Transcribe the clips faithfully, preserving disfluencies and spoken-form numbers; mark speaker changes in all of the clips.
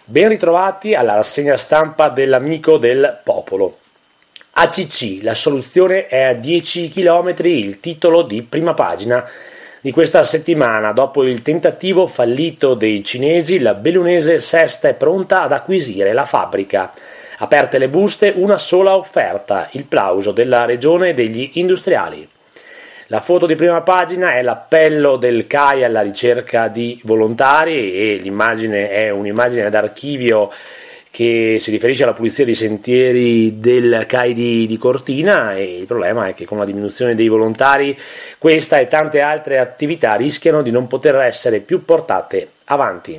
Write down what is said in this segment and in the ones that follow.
Speaker 1: Ben ritrovati alla rassegna stampa dell'Amico del Popolo. A C C, la soluzione è a dieci chilometri, il titolo di prima pagina di questa settimana. Dopo il tentativo fallito dei cinesi, la bellunese Sesta è pronta ad acquisire la fabbrica. Aperte le buste, una sola offerta, il plauso della regione e degli industriali. La foto di prima pagina è l'appello del C A I alla ricerca di volontari e l'immagine è un'immagine d'archivio che si riferisce alla pulizia dei sentieri del C A I di, di Cortina, e il problema è che con la diminuzione dei volontari questa e tante altre attività rischiano di non poter essere più portate avanti.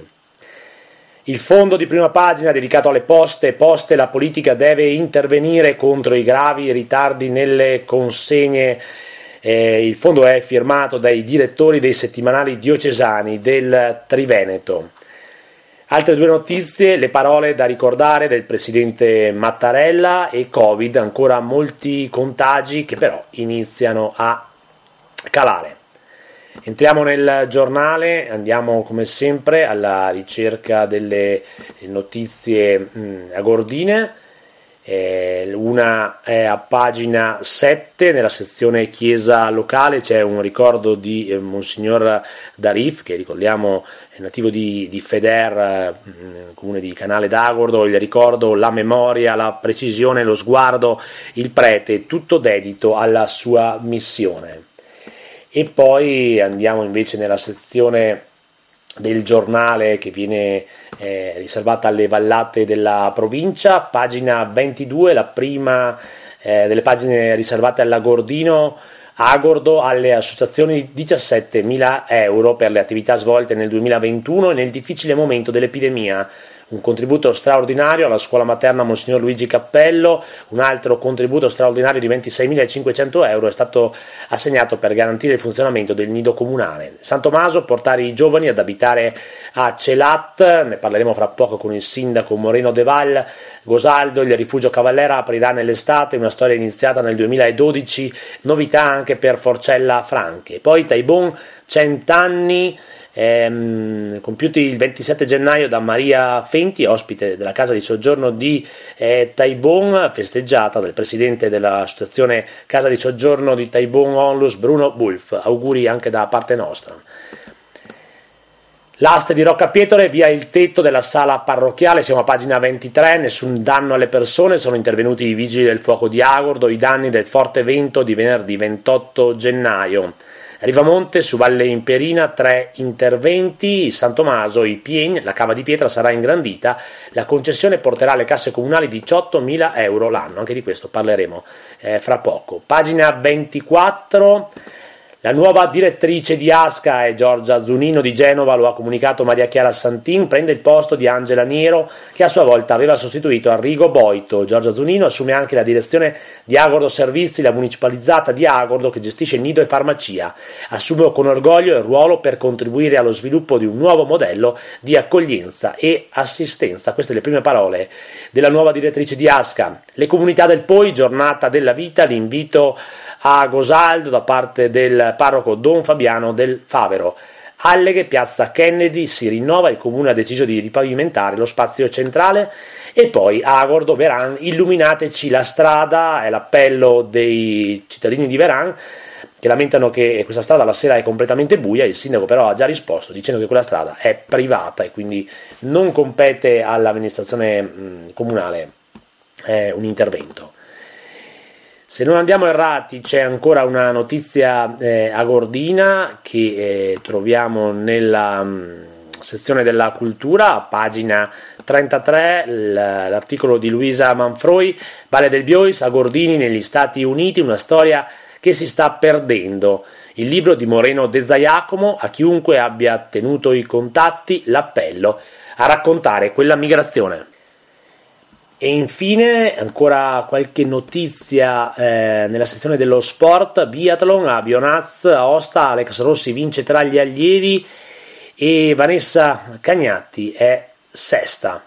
Speaker 1: Il fondo di prima pagina dedicato alle poste, poste la politica deve intervenire contro i gravi ritardi nelle consegne. Eh, il fondo è firmato dai direttori dei settimanali diocesani del Triveneto. Altre due notizie, le parole da ricordare del presidente Mattarella e Covid, ancora molti contagi che però iniziano a calare. Entriamo nel giornale, andiamo come sempre alla ricerca delle notizie mh, agordine. Eh, una è a pagina sette, nella sezione chiesa locale c'è un ricordo di eh, Monsignor Darif, che ricordiamo è nativo di, di Feder, eh, comune di Canale d'Agordo. Il ricordo, la memoria, la precisione, lo sguardo, il prete, tutto dedito alla sua missione. E poi andiamo invece nella sezione del giornale che viene eh, riservata alle vallate della provincia, pagina ventidue, la prima eh, delle pagine riservate all'Agordino. Agordo alle associazioni diciassettemila euro per le attività svolte nel duemilaventuno e nel difficile momento dell'epidemia. Un contributo straordinario alla scuola materna Monsignor Luigi Cappello, un altro contributo straordinario di ventiseimilacinquecento euro è stato assegnato per garantire il funzionamento del nido comunale. San Tommaso, portare i giovani ad abitare a Celat, ne parleremo fra poco con il sindaco Moreno De Val. Gosaldo, il rifugio Cavallera aprirà nell'estate, una storia iniziata nel duemiladodici, novità anche per Forcella Franche. Poi Taibon, cent'anni, Ehm, compiuti il ventisette gennaio da Maria Fenti, ospite della casa di soggiorno di eh, Taibon, festeggiata dal presidente dell'associazione casa di soggiorno di Taibon Onlus, Bruno Bulf. Auguri anche da parte nostra. L'aste di Roccapietore, via il tetto della sala parrocchiale, siamo a pagina ventitré, nessun danno alle persone, sono intervenuti i vigili del fuoco di Agordo, i danni del forte vento di venerdì ventotto gennaio. Rivamonte, su Valle Imperina, tre interventi. San Tommaso, i Piegni, la cava di pietra sarà ingrandita, la concessione porterà alle casse comunali diciottomila euro l'anno, anche di questo parleremo eh, fra poco. Pagina ventiquattro, la nuova direttrice di Asca è Giorgia Zunino di Genova, lo ha comunicato Maria Chiara Santin, prende il posto di Angela Niero che a sua volta aveva sostituito Arrigo Boito. Giorgia Zunino assume anche la direzione di Agordo Servizi, la municipalizzata di Agordo che gestisce nido e farmacia. Assume con orgoglio il ruolo per contribuire allo sviluppo di un nuovo modello di accoglienza e assistenza. Queste le prime parole della nuova direttrice di Asca. Le comunità del Poi, giornata della vita, l'invito a Gosaldo da parte del parroco Don Fabiano del Favero. Alleghe, piazza Kennedy, si rinnova, il comune ha deciso di ripavimentare lo spazio centrale. E poi Agordo, Veran, illuminateci la strada, è l'appello dei cittadini di Veran che lamentano che questa strada la sera è completamente buia. Il sindaco però ha già risposto dicendo che quella strada è privata e quindi non compete all'amministrazione mh, comunale eh, un intervento. Se non andiamo errati c'è ancora una notizia eh, agordina che eh, troviamo nella mh, sezione della cultura, a pagina trentatré, l- l'articolo di Luisa Manfroi, Valle del Biois, Agordini negli Stati Uniti, una storia che si sta perdendo. Il libro di Moreno De Giacomo, a chiunque abbia tenuto i contatti, l'appello a raccontare quella migrazione. E infine ancora qualche notizia eh, nella sezione dello sport. Biathlon a Bionaz, Aosta, Alex Rossi vince tra gli allievi e Vanessa Cagnatti è sesta.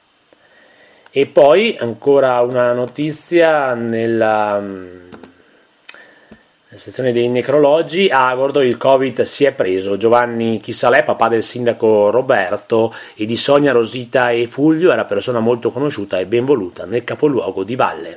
Speaker 1: E poi ancora una notizia nella sezione dei necrologi. A Agordo il Covid si è preso. Giovanni Chisalè, papà del sindaco Roberto, e di Sonia, Rosita e Fulvio, era persona molto conosciuta e ben voluta nel capoluogo di valle.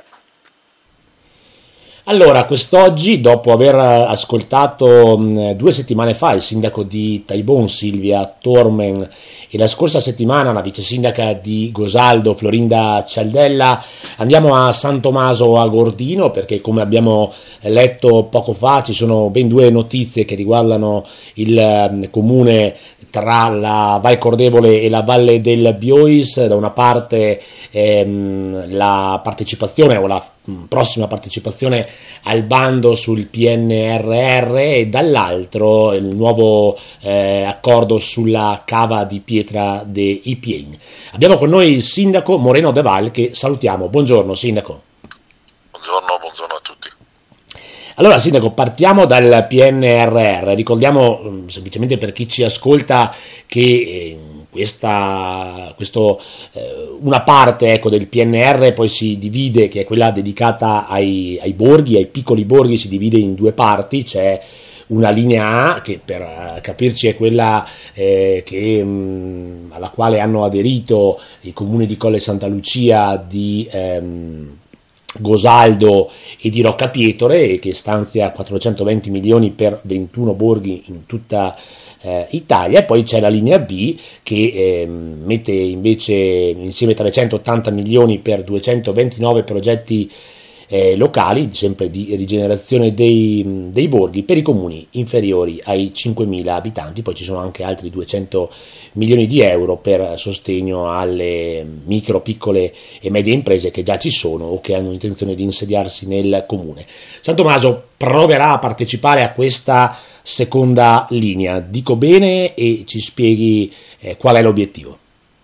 Speaker 2: Allora, quest'oggi, dopo aver ascoltato mh, due settimane fa il sindaco di Taibon, Silvia Tormen, e la scorsa settimana la vice sindaca di Gosaldo, Florinda Cialdella, andiamo a San Tommaso a Gordino, perché come abbiamo letto poco fa ci sono ben due notizie che riguardano il eh, comune tra la Val Cordevole e la Valle del Biois. Da una parte ehm, la partecipazione o la mh, prossima partecipazione al bando sul P N R R e dall'altro il nuovo eh, accordo sulla cava di pietra de Ipien. Abbiamo con noi il sindaco Moreno De Val, che salutiamo. Buongiorno sindaco.
Speaker 3: Buongiorno, buongiorno a tutti.
Speaker 2: Allora sindaco, partiamo dal P N R R. Ricordiamo semplicemente per chi ci ascolta che eh, questa questo, eh, una parte ecco, del P N R R poi si divide, che è quella dedicata ai, ai borghi, ai piccoli borghi, si divide in due parti. C'è una linea A che per capirci è quella eh, che, mh, alla quale hanno aderito i comuni di Colle Santa Lucia, di ehm, Gosaldo e di Roccapietore, e che stanzia quattrocentoventi milioni per ventuno borghi in tutta eh, Italia. E poi c'è la linea B che eh, mette invece insieme trecentottanta milioni per duecentoventinove progetti eh, locali, sempre di rigenerazione dei, dei borghi, per i comuni inferiori ai cinquemila abitanti. Poi ci sono anche altri duecento milioni di euro per sostegno alle micro, piccole e medie imprese che già ci sono o che hanno intenzione di insediarsi nel comune. San Tommaso proverà a partecipare a questa seconda linea. Dico bene? E ci spieghi eh, qual è l'obiettivo.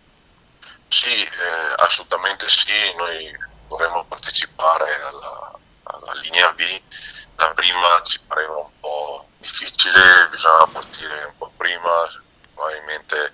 Speaker 3: Sì, eh, assolutamente sì, noi vorremmo partecipare alla, alla linea B. La prima ci pareva un po' difficile, bisogna partire un po' prima, probabilmente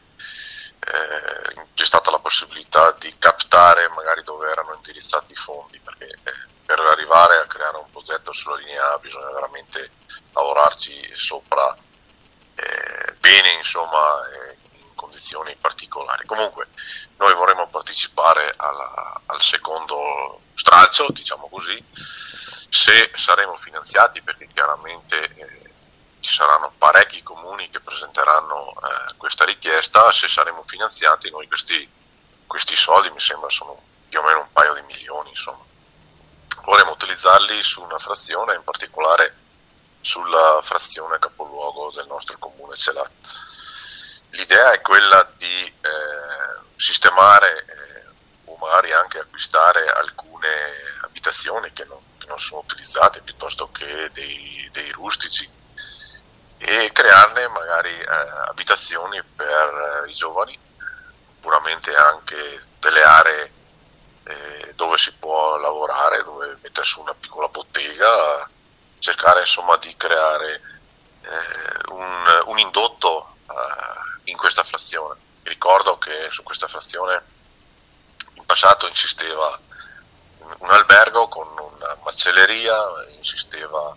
Speaker 3: eh, c'è stata la possibilità di captare magari dove erano indirizzati i fondi, perché eh, per arrivare a creare un progetto sulla linea A bisogna veramente lavorarci sopra eh, bene, insomma, eh, in condizioni particolari. Comunque noi vorremmo partecipare alla, al secondo stralcio, diciamo così, se saremo finanziati, perché chiaramente eh, ci saranno parecchi comuni che presenteranno eh, questa richiesta. Se saremo finanziati, noi questi, questi soldi, mi sembra, sono più o meno un paio di milioni, insomma, vorremmo utilizzarli su una frazione, in particolare sulla frazione capoluogo del nostro comune Celat. L'idea è quella di eh, sistemare eh, o magari anche acquistare alcune abitazioni che non, che non sono utilizzate, piuttosto che dei, dei rustici, e crearne magari eh, abitazioni per eh, i giovani, puramente anche delle aree eh, dove si può lavorare, dove mettere su una piccola bottega, cercare insomma di creare eh, un, un indotto eh, in questa frazione. Mi ricordo che su questa frazione in passato insisteva un albergo con una macelleria, insisteva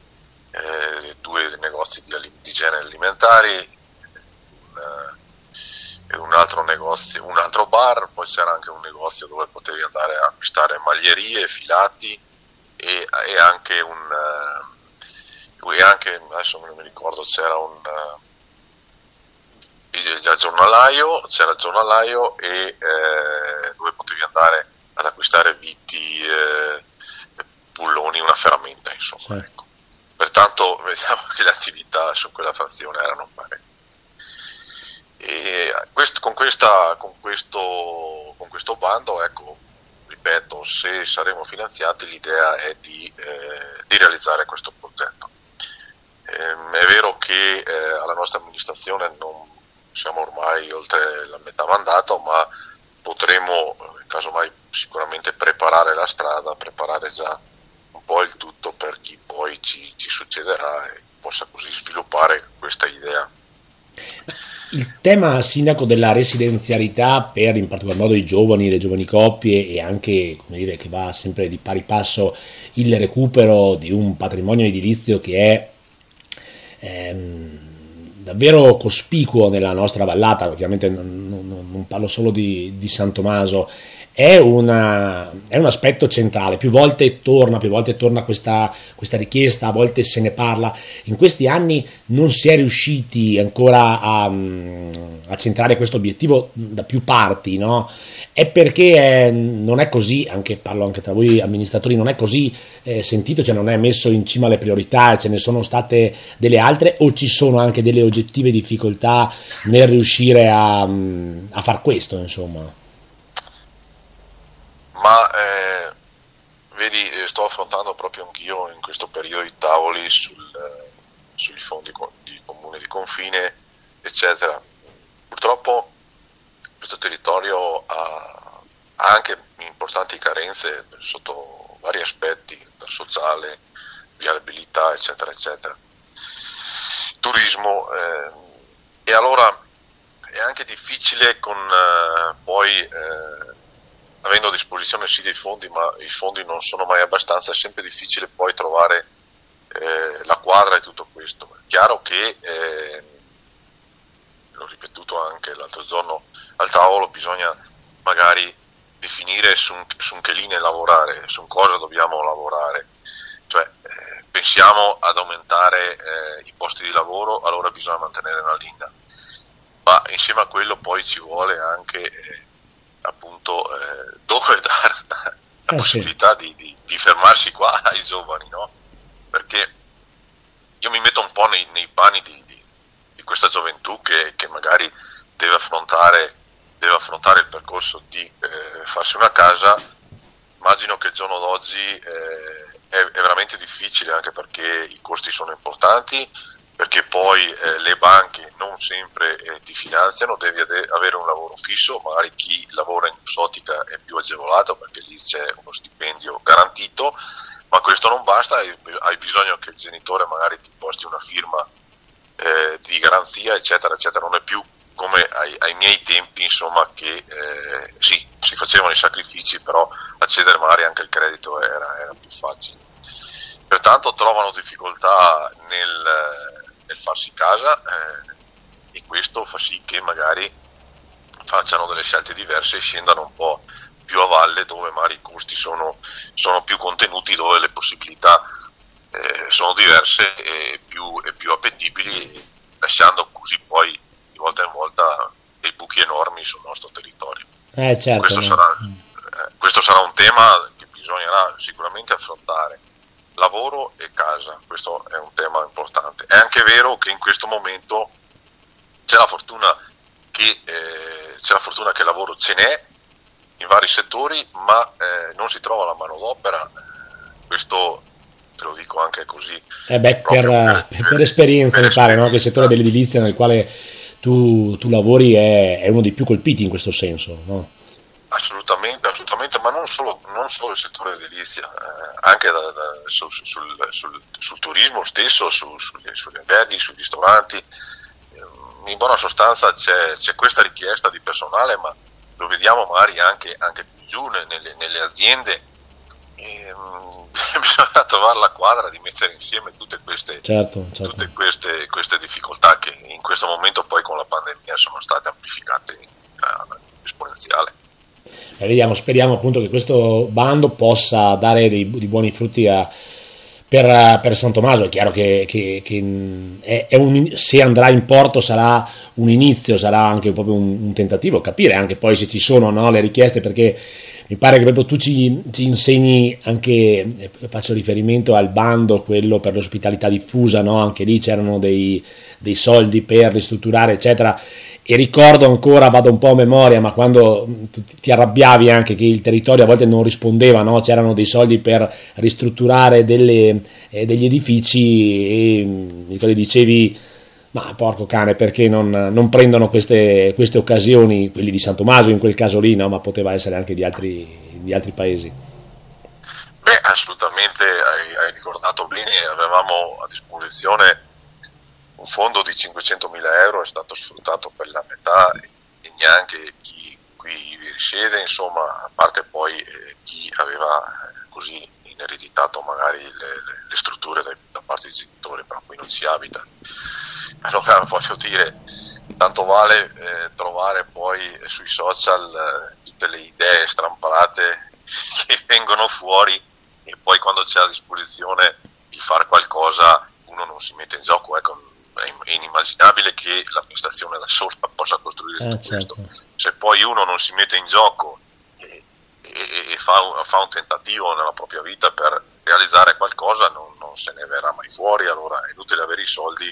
Speaker 3: eh, due negozi di, di generi alimentari, un, eh, un altro negozio, un altro bar, poi c'era anche un negozio dove potevi andare a acquistare maglierie, filati e, e anche un e anche adesso non mi ricordo, c'era un il giornalaio, c'era il giornalaio e eh, dove potevi andare ad acquistare viti, eh, bulloni, una ferramenta, insomma. Sì. Ecco. Pertanto vediamo che le attività su quella frazione erano parecchie. E questo, con, questa, con, questo, con questo bando, ecco, ripeto, se saremo finanziati, l'idea è di, eh, di realizzare questo progetto. Eh, è vero che eh, alla nostra amministrazione non siamo ormai oltre la metà mandato, ma potremo casomai sicuramente preparare la strada, preparare già un po' il tutto per chi poi ci, ci succederà e possa così sviluppare questa idea.
Speaker 2: Il tema, sindaco, della residenzialità per in particolar modo i giovani, le giovani coppie e anche, come dire, che va sempre di pari passo il recupero di un patrimonio edilizio che è ehm, davvero cospicuo nella nostra vallata, ovviamente non, non, non parlo solo di, di San Tommaso, è, una, è un aspetto centrale, più volte torna, più volte torna questa, questa richiesta, a volte se ne parla. In questi anni non si è riusciti ancora a, a centrare questo obiettivo da più parti, no? È perché eh, non è così, anche parlo anche tra voi amministratori, non è così eh, sentito, cioè non è messo in cima alle priorità, ce ne sono state delle altre, o ci sono anche delle oggettive difficoltà nel riuscire a, a far questo, insomma?
Speaker 3: Ma eh, vedi, sto affrontando proprio anch'io in questo periodo i tavoli sul, eh, sui fondi di comune di confine, eccetera. Purtroppo questo territorio ha, ha anche importanti carenze sotto vari aspetti, dal sociale, viabilità, eccetera, eccetera. Turismo, eh, e allora è anche difficile con eh, poi... Eh, avendo a disposizione sì dei fondi, ma i fondi non sono mai abbastanza, è sempre difficile poi trovare eh, la quadra di tutto questo. È chiaro che, eh, l'ho ripetuto anche l'altro giorno al tavolo, bisogna magari definire su, un, su un che linee lavorare, su cosa dobbiamo lavorare. Cioè, eh, pensiamo ad aumentare eh, i posti di lavoro, allora bisogna mantenere una linea. Ma insieme a quello poi ci vuole anche... Eh, appunto eh, dove dare la eh possibilità sì. di, di, di fermarsi qua ai giovani, no? Perché io mi metto un po' nei, nei panni di, di, di questa gioventù che, che magari deve affrontare, deve affrontare il percorso di eh, farsi una casa. Immagino che il giorno d'oggi eh, è, è veramente difficile, anche perché i costi sono importanti, perché poi eh, le banche non sempre eh, ti finanziano, devi ade- avere un lavoro fisso, magari chi lavora in Exotica è più agevolato perché lì c'è uno stipendio garantito, ma questo non basta, hai, hai bisogno che il genitore magari ti posti una firma eh, di garanzia, eccetera, eccetera. Non è più come ai, ai miei tempi, insomma, che eh, sì, si facevano i sacrifici, però accedere magari anche al credito era, era più facile. Pertanto trovano difficoltà nel, nel farsi casa eh, e questo fa sì che magari facciano delle scelte diverse e scendano un po' più a valle, dove magari i costi sono, sono più contenuti, dove le possibilità eh, sono diverse e più, e più appetibili, lasciando così poi di volta in volta dei buchi enormi sul nostro territorio.
Speaker 2: Eh, certo,
Speaker 3: questo,
Speaker 2: no.
Speaker 3: sarà, eh, questo sarà un tema che bisognerà sicuramente affrontare. Lavoro e casa, questo è un tema importante. È anche vero che in questo momento c'è la fortuna che eh, c'è la fortuna che lavoro ce n'è in vari settori, ma eh, non si trova la manodopera. Questo te lo dico anche così.
Speaker 2: Eh beh, per, per, per, per esperienza per mi pare, no? Che il settore dell'edilizia nel quale tu, tu lavori è, è uno dei più colpiti in questo senso, no?
Speaker 3: Assolutamente, assolutamente, ma non solo, non solo il settore edilizia, eh, anche da, da, sul, sul, sul, sul turismo stesso, su, sugli, sugli alberghi, sui ristoranti. In buona sostanza c'è, c'è questa richiesta di personale, ma lo vediamo magari anche, anche più giù nelle, nelle aziende. E, um, bisogna trovare la quadra di mettere insieme tutte queste,
Speaker 2: certo, certo.
Speaker 3: tutte queste, queste difficoltà che in questo momento poi con la pandemia sono state amplificate in uh, esponenziale.
Speaker 2: Eh, vediamo, speriamo appunto che questo bando possa dare dei, dei buoni frutti a, per, per San Tommaso. È chiaro che, che, che è, è un, se andrà in porto sarà un inizio, sarà anche proprio un, un tentativo, capire anche poi se ci sono, no, le richieste, perché mi pare che proprio tu ci, ci insegni anche, faccio riferimento al bando, quello per l'ospitalità diffusa, no? Anche lì c'erano dei, dei soldi per ristrutturare, eccetera. E ricordo ancora, vado un po' a memoria, ma quando ti arrabbiavi anche che il territorio a volte non rispondeva, no? C'erano dei soldi per ristrutturare delle, eh, degli edifici e mi dicevi, ma porco cane, perché non, non prendono queste, queste occasioni, quelli di San Tommaso in quel caso lì, no? Ma poteva essere anche di altri, di altri paesi.
Speaker 3: Beh, assolutamente, hai, hai ricordato bene, avevamo a disposizione un fondo di cinquecentomila euro è stato sfruttato per la metà e, e neanche chi qui risiede, insomma, a parte poi eh, chi aveva eh, così in ereditato magari le, le, le strutture da, da parte dei genitori, però qui non si abita. Allora voglio dire, tanto vale eh, trovare poi sui social eh, tutte le idee strampalate che vengono fuori e poi quando c'è a disposizione di fare qualcosa uno non si mette in gioco. Ecco, è inimmaginabile che l'amministrazione da sola possa costruire
Speaker 2: eh,
Speaker 3: tutto
Speaker 2: certo.
Speaker 3: questo. Se poi uno non si mette in gioco e, e, e fa, un, fa un tentativo nella propria vita per realizzare qualcosa, non, non se ne verrà mai fuori. Allora è inutile avere i soldi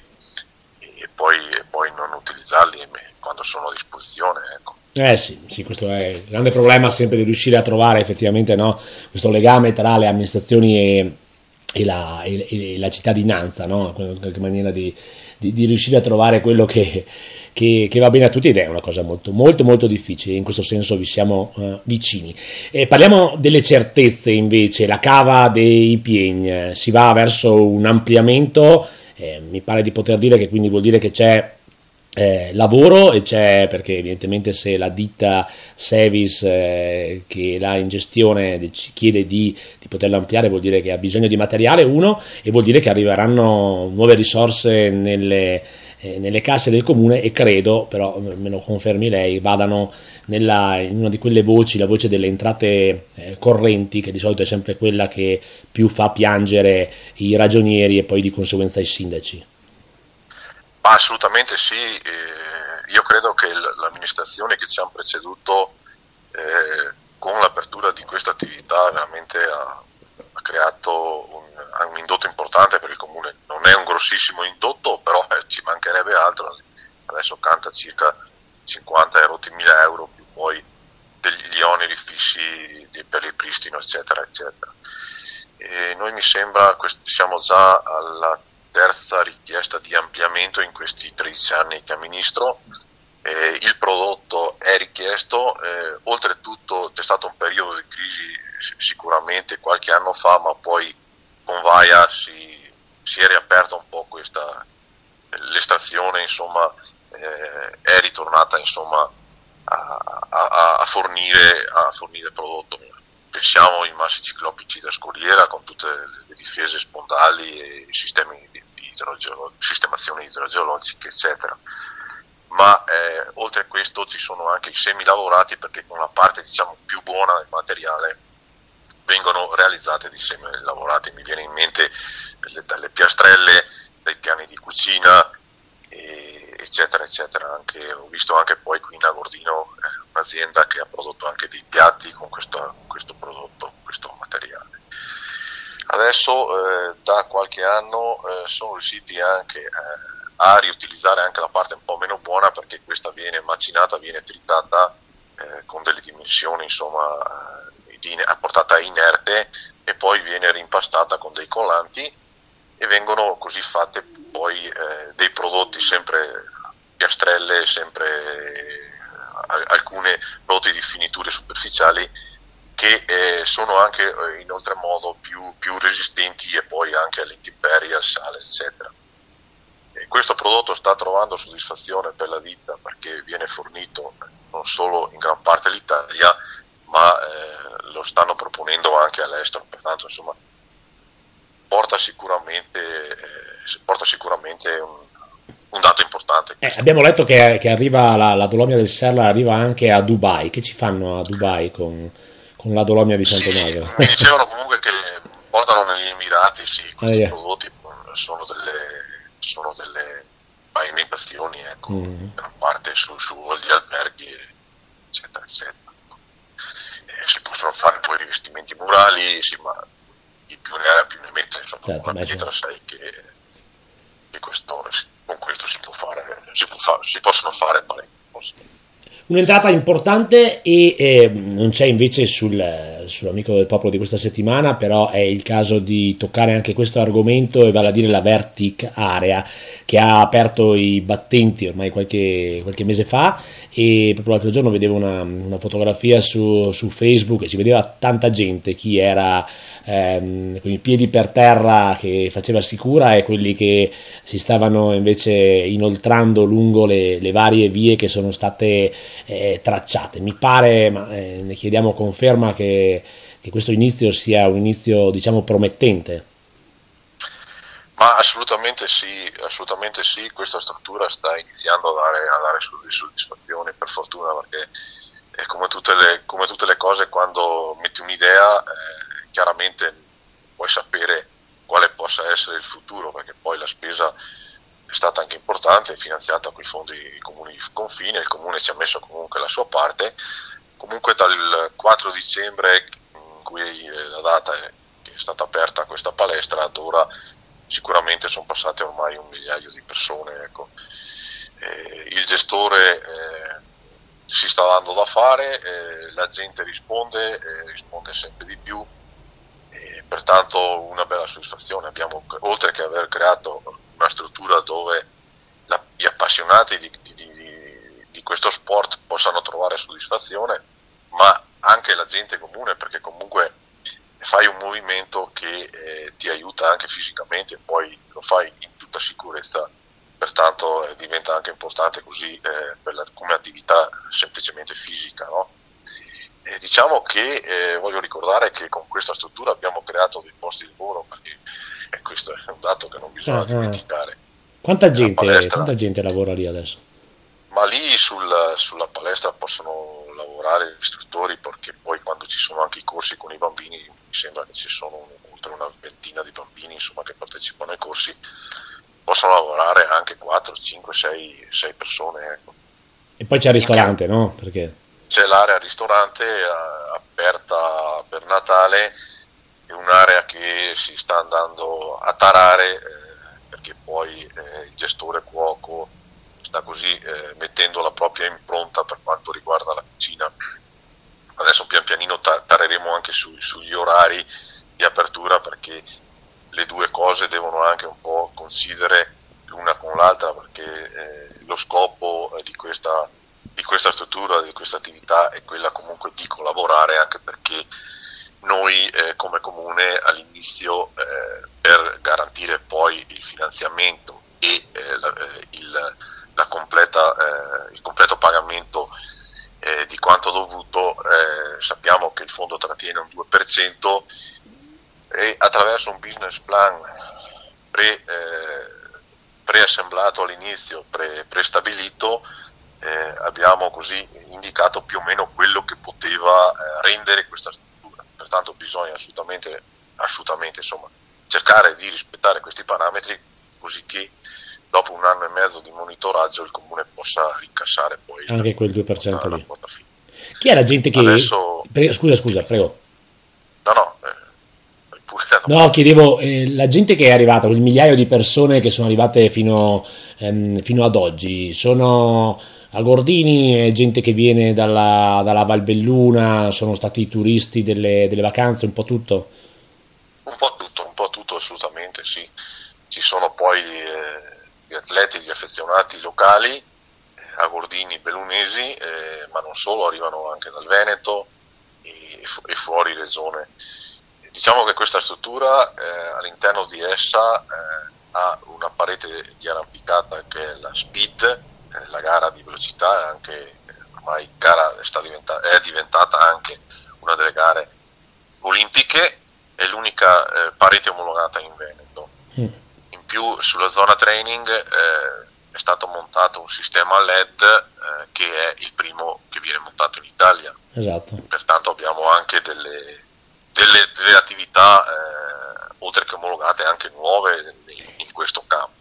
Speaker 3: e poi, e poi non utilizzarli quando sono a disposizione, ecco.
Speaker 2: Eh sì, sì, questo è il grande problema sempre di riuscire a trovare effettivamente, no, questo legame tra le amministrazioni e, e, la, e, e la cittadinanza, no? In qualche maniera di, di, di riuscire a trovare quello che, che, che va bene a tutti, ed è una cosa molto molto molto difficile. In questo senso vi siamo uh, vicini. E parliamo delle certezze invece. La cava dei Piegn, si va verso un ampliamento. Eh, mi pare di poter dire che quindi vuol dire che c'è eh, lavoro, e c'è, perché evidentemente se la ditta Sevis eh, che l'ha in gestione ci chiede di, di poterla ampliare, vuol dire che ha bisogno di materiale, uno, e vuol dire che arriveranno nuove risorse nelle, eh, nelle casse del comune, e credo, però me lo confermi lei, vadano nella, in una di quelle voci, la voce delle entrate eh, correnti, che di solito è sempre quella che più fa piangere i ragionieri e poi di conseguenza i sindaci.
Speaker 3: Assolutamente sì, eh, io credo che l'amministrazione che ci ha preceduto eh, con l'apertura di questa attività veramente ha, ha creato un, un indotto importante per il comune. Non è un grossissimo indotto, però eh, ci mancherebbe altro. Adesso canta circa cinquanta e rotti mila euro, più poi degli oneri fissi di, per il pristino, eccetera, eccetera. E noi mi sembra che siamo già alla terza richiesta di ampliamento in questi tredici anni che amministro. Eh, il prodotto è richiesto, eh, oltretutto c'è stato un periodo di crisi sicuramente qualche anno fa, ma poi con Vaia si, si è riaperta un po' questa, l'estrazione, insomma, eh, è ritornata, insomma, a, a, a, fornire, a fornire prodotto. Pensiamo ai massi ciclopici da scogliera con tutte le difese spondali e i sistemi di idrogeolo- sistemazioni idrogeologiche, eccetera. Ma eh, oltre a questo ci sono anche i semilavorati, perché con la parte, diciamo, più buona del materiale vengono realizzate dei semilavorati. Mi viene in mente delle, dalle piastrelle, dai piani di cucina, e, eccetera, eccetera. Anche, ho visto anche poi qui in Agordino eh, un'azienda che ha prodotto anche dei piatti con questo, questo prodotto, questo materiale. Adesso eh, da qualche anno eh, sono riusciti anche eh, a riutilizzare anche la parte un po' meno buona, perché questa viene macinata, viene tritata eh, con delle dimensioni, insomma, eh, di, a portata inerte, e poi viene rimpastata con dei collanti, e vengono così fatte poi eh, dei prodotti, sempre piastrelle, sempre eh, alcune prodotti di finiture superficiali, che eh, sono anche eh, in oltremodo più, più resistenti, e poi anche alle intemperie, al sale, eccetera. E questo prodotto sta trovando soddisfazione per la ditta, perché viene fornito non solo in gran parte l'Italia, ma eh, lo stanno proponendo anche all'estero. Pertanto, insomma, porta sicuramente, eh, porta sicuramente un, un dato importante.
Speaker 2: Eh, abbiamo letto che, che arriva la, la Dolomia del Serra arriva anche a Dubai. Che ci fanno a Dubai con, con la Dolomia di Santo
Speaker 3: Sì,
Speaker 2: Magro?
Speaker 3: mi dicevano comunque che portano negli Emirati, sì, questi
Speaker 2: Ah, yeah.
Speaker 3: prodotti sono delle, sono delle pavimentazioni, ecco,
Speaker 2: Mm.
Speaker 3: gran parte su, su gli alberghi, eccetera, eccetera. Eh, si possono fare poi rivestimenti murali, sì, ma chi più ne ha più ne mette, insomma,
Speaker 2: Certo,
Speaker 3: una
Speaker 2: beh,
Speaker 3: pietra
Speaker 2: certo.
Speaker 3: sai che, che questo, con questo si può fare, si, può fa, si possono fare parecchie cose.
Speaker 2: Un'entrata importante e eh, non c'è invece sul, sull'amico del popolo di questa settimana, però è il caso di toccare anche questo argomento, e vale a dire la Vertic Area, che ha aperto i battenti ormai qualche, qualche mese fa, e proprio l'altro giorno vedevo una, una fotografia su, su Facebook e si vedeva tanta gente, chi era ehm, con i piedi per terra che faceva sicura e quelli che si stavano invece inoltrando lungo le, le varie vie che sono state eh, tracciate. Mi pare, ma eh, ne chiediamo conferma, che, che questo inizio sia un inizio, diciamo, promettente.
Speaker 3: Ma assolutamente sì, assolutamente sì, questa struttura sta iniziando a dare, a dare soddisfazioni, per fortuna, perché è come tutte le, come tutte le cose, quando metti un'idea eh, chiaramente puoi sapere quale possa essere il futuro, perché poi la spesa è stata anche importante, finanziata con i fondi comuni di confine, il comune ci ha messo comunque la sua parte. Comunque dal quattro dicembre, in cui la data è, che è stata aperta questa palestra, ad ora sicuramente sono passate ormai un migliaio di persone, ecco. Eh, il gestore eh, si sta dando da fare, eh, la gente risponde, eh, risponde sempre di più, eh, pertanto una bella soddisfazione. Abbiamo, oltre che aver creato una struttura dove la, gli appassionati di, di, di, di questo sport possano trovare soddisfazione, ma anche la gente comune, perché comunque fai un movimento che eh, ti aiuta anche fisicamente, e poi lo fai in tutta sicurezza, pertanto eh, diventa anche importante così eh, per la, come attività semplicemente fisica, no? E diciamo che eh, voglio ricordare che con questa struttura abbiamo creato dei posti di lavoro, perché eh, questo è un dato che non bisogna uh-huh. dimenticare.
Speaker 2: Quanta gente, palestra, quanta gente lavora lì adesso?
Speaker 3: Ma lì sul, sulla palestra possono lavorare gli istruttori, perché poi quando ci sono anche i corsi con i bambini, mi sembra che ci sono oltre una ventina di bambini, insomma, che partecipano ai corsi, possono lavorare anche quattro, cinque, sei persone, ecco.
Speaker 2: E poi c'è il ristorante, no? Perché
Speaker 3: c'è l'area ristorante eh, aperta per Natale, è un'area che si sta andando a tarare, eh, perché poi eh, il gestore cuoco sta così eh, mettendo la propria impronta per quanto riguarda la cucina. Adesso pian pianino tareremo anche su, sugli orari di apertura, perché le due cose devono anche un po' coincidere l'una con l'altra, perché eh, lo scopo eh, di questa di questa struttura, di questa attività è quella comunque di collaborare, anche perché noi eh, come comune all'inizio eh, per garantire poi il finanziamento e eh, la, eh, il, la completa, eh, il completo pagamento eh, di quanto dovuto, eh, sappiamo che il fondo trattiene un due per cento, e attraverso un business plan pre, eh, preassemblato all'inizio, pre, prestabilito, eh, abbiamo così indicato più o meno quello che poteva eh, rendere questa struttura. Pertanto bisogna assolutamente, assolutamente insomma, cercare di rispettare questi parametri, così che dopo un anno e mezzo di monitoraggio il comune possa ricassare poi
Speaker 2: anche
Speaker 3: la,
Speaker 2: quel due per cento
Speaker 3: la,
Speaker 2: lì.
Speaker 3: La fine.
Speaker 2: Chi è la gente che
Speaker 3: Adesso...
Speaker 2: Pre... scusa scusa prego
Speaker 3: no no eh, pure
Speaker 2: no chiedevo eh, la gente che è arrivata, quel migliaio di persone che sono arrivate fino, ehm, fino ad oggi, sono a Gordini, è gente che viene dalla, dalla Valbelluna, sono stati turisti delle, delle vacanze, un po' tutto?
Speaker 3: Un po' tutto, un po' tutto assolutamente, sì. Ci sono poi eh, gli atleti, gli affezionati locali, eh, a Gordini bellunesi, eh, ma non solo, arrivano anche dal Veneto e, e fuori regione. E diciamo che questa struttura eh, all'interno di essa eh, ha una parete di arrampicata che è la Speed, la gara di velocità, anche ormai gara sta diventa, è diventata anche una delle gare olimpiche, è l'unica eh, parete omologata in Veneto. Mm. In più sulla zona training eh, è stato montato un sistema L E D eh, che è il primo che viene montato in Italia.
Speaker 2: Esatto.
Speaker 3: Pertanto abbiamo anche delle, delle, delle attività eh, oltre che omologate anche nuove in, in questo campo.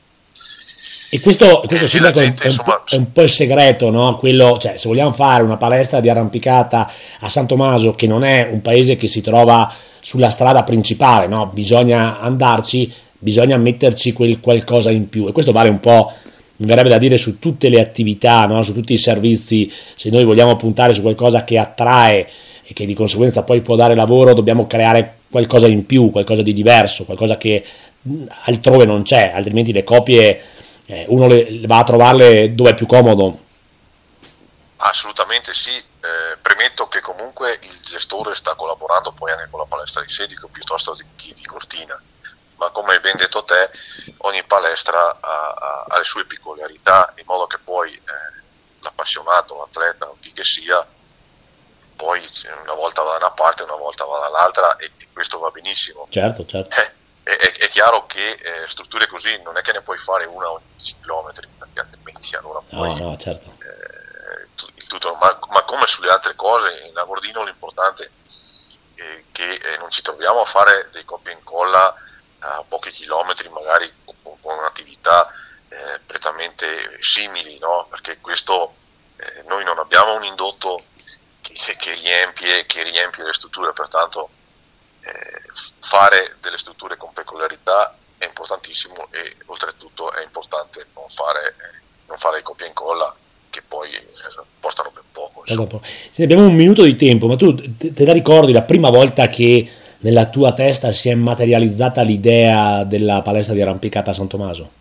Speaker 2: E questo, questo sindaco gente, è, un insomma, è un po' il segreto, no? Quello, cioè, se vogliamo fare una palestra di arrampicata a San Tommaso, che non è un paese che si trova sulla strada principale, no? Bisogna andarci, bisogna metterci quel qualcosa in più, e questo vale un po' mi verrebbe da dire su tutte le attività, no? Su tutti i servizi, se noi vogliamo puntare su qualcosa che attrae e che di conseguenza poi può dare lavoro, dobbiamo creare qualcosa in più, qualcosa di diverso, qualcosa che altrove non c'è, altrimenti le copie eh, uno le, va a trovarle dove è più comodo.
Speaker 3: Assolutamente sì, eh, premetto che comunque il gestore sta collaborando poi anche con la palestra di Sedico piuttosto che di Cortina, ma come hai ben detto te, ogni palestra ha, ha, ha le sue peculiarità, in modo che poi eh, l'appassionato, l'atleta o chi che sia, poi una volta va da una parte, una volta va dall'altra, e, e questo va benissimo.
Speaker 2: Certo, certo.
Speaker 3: Eh, è, è chiaro che eh, strutture così non è che ne puoi fare una ogni dieci chilometri, perché altrimenti allora poi...
Speaker 2: No, no, certo.
Speaker 3: Eh, il tutto, ma, ma come sulle altre cose, in Agordino l'importante è che eh, non ci troviamo a fare dei copia e incolla a pochi chilometri, magari con, con attività eh, prettamente simili, no? Perché questo eh, noi non abbiamo un indotto che, che, riempie, che riempie le strutture, pertanto eh, fare delle strutture con peculiarità è importantissimo, e oltretutto è importante non fare, eh, non fare copia e incolla che poi eh, portano ben poco.
Speaker 2: Sì, abbiamo un minuto di tempo, ma tu te, te la ricordi la prima volta che nella tua testa si è materializzata l'idea della palestra di arrampicata a San Tommaso?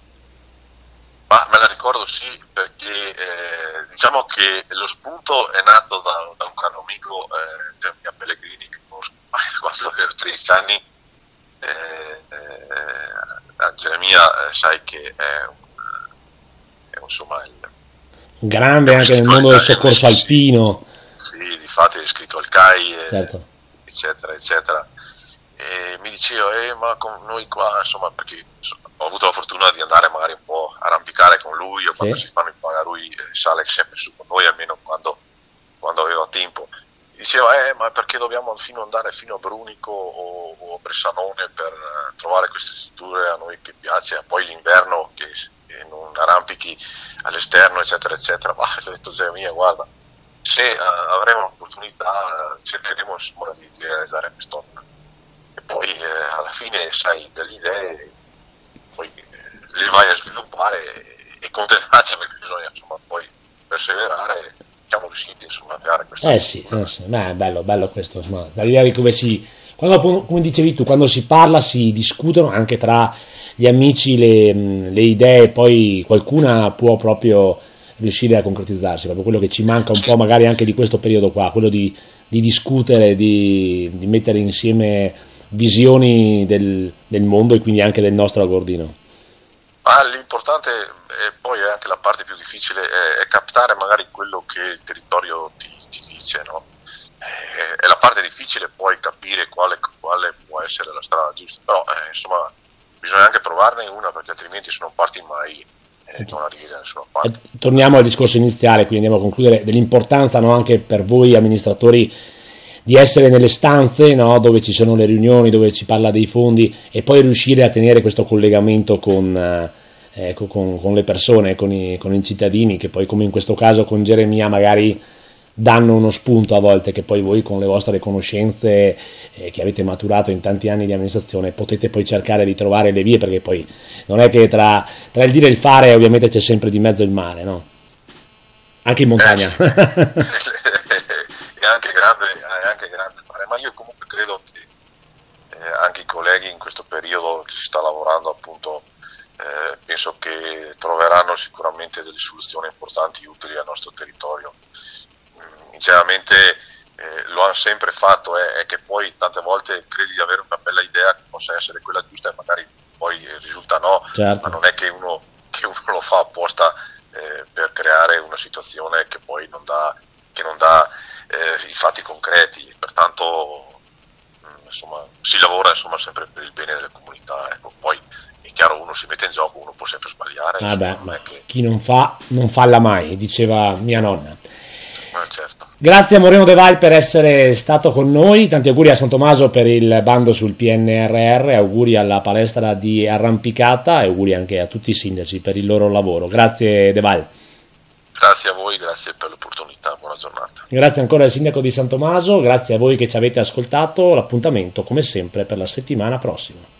Speaker 3: Ma me la ricordo sì, perché eh, diciamo che lo spunto è nato da, da un caro amico, eh, Geremia Pellegrini, che conosco quando avevo tredici anni. eh, eh, Geremia eh, sai che è, un, è insomma il
Speaker 2: grande anche nel mondo del soccorso alpino.
Speaker 3: Sì, difatti è iscritto al C A I, e,
Speaker 2: certo.
Speaker 3: eccetera, eccetera. E mi diceva, eh, ma con noi qua, insomma, perché ho avuto la fortuna di andare magari un po' a arrampicare con lui, o quando sì. si fanno i paga, lui eh, sale sempre su con noi, almeno quando, quando aveva tempo. Mi diceva, eh, ma perché dobbiamo fino andare fino a Brunico o, o a Bressanone per uh, trovare queste strutture a noi che piace, poi l'inverno che non arrampichi all'esterno, eccetera, eccetera. Ma ho detto, Geremia, guarda, se uh, avremo l'opportunità uh, cercheremo insomma di, di realizzare questo, e poi uh, alla fine sai delle idee, poi uh, le vai a sviluppare e, e con tenacia, perché bisogna insomma poi perseverare. Siamo riusciti insomma a creare questo.
Speaker 2: Eh sì, eh sì. Beh, è bello, bello questo, insomma, dall'idea di come si, quando, come dicevi tu, quando si parla si discutono anche tra gli amici le, le idee, poi qualcuna può proprio riuscire a concretizzarsi, proprio quello che ci manca un po' magari anche di questo periodo qua, quello di, di discutere, di, di mettere insieme visioni del, del mondo e quindi anche del nostro Agordino.
Speaker 3: Ah, l'importante, e poi è anche la parte più difficile, è, è captare magari quello che il territorio ti, ti dice, no? È, è la parte difficile poi capire quale, quale può essere la strada giusta, però eh, insomma bisogna anche provarne una, perché altrimenti se non parti mai eh, non arrivi da nessuna parte.
Speaker 2: Torniamo al discorso iniziale, quindi andiamo a concludere, dell'importanza, no, anche per voi amministratori di essere nelle stanze, no, dove ci sono le riunioni, dove si parla dei fondi, e poi riuscire a tenere questo collegamento con, eh, con, con le persone, con i, con i cittadini, che poi come in questo caso con Geremia magari danno uno spunto a volte, che poi voi con le vostre conoscenze eh, che avete maturato in tanti anni di amministrazione potete poi cercare di trovare le vie, perché poi non è che tra, tra il dire e il fare ovviamente c'è sempre di mezzo il mare, no? Anche in montagna.
Speaker 3: Eh, è anche grande, è anche grande il mare, ma io comunque credo che eh, anche i colleghi in questo periodo che si sta lavorando appunto eh, penso che troveranno sicuramente delle soluzioni importanti, utili al nostro territorio. Sinceramente eh, lo hanno sempre fatto, eh, è che poi tante volte credi di avere una bella idea che possa essere quella giusta e magari poi risulta no,
Speaker 2: certo.
Speaker 3: Ma non è che uno, che uno lo fa apposta eh, per creare una situazione che poi non dà, che non dà eh, i fatti concreti, pertanto mh, insomma si lavora insomma sempre per il bene delle comunità, ecco. Poi è chiaro, uno si mette in gioco, uno può sempre sbagliare.
Speaker 2: Ah beh,
Speaker 3: non è che...
Speaker 2: chi non fa non falla mai, diceva mia nonna.
Speaker 3: Eh, certo.
Speaker 2: Grazie a Moreno De Val per essere stato con noi, tanti auguri a San Tommaso per il bando sul P N R R, auguri alla palestra di arrampicata e auguri anche a tutti i sindaci per il loro lavoro. Grazie De Val.
Speaker 3: Grazie a voi, grazie per l'opportunità, buona giornata.
Speaker 2: Grazie ancora al sindaco di San Tommaso, grazie a voi che ci avete ascoltato, l'appuntamento come sempre per la settimana prossima.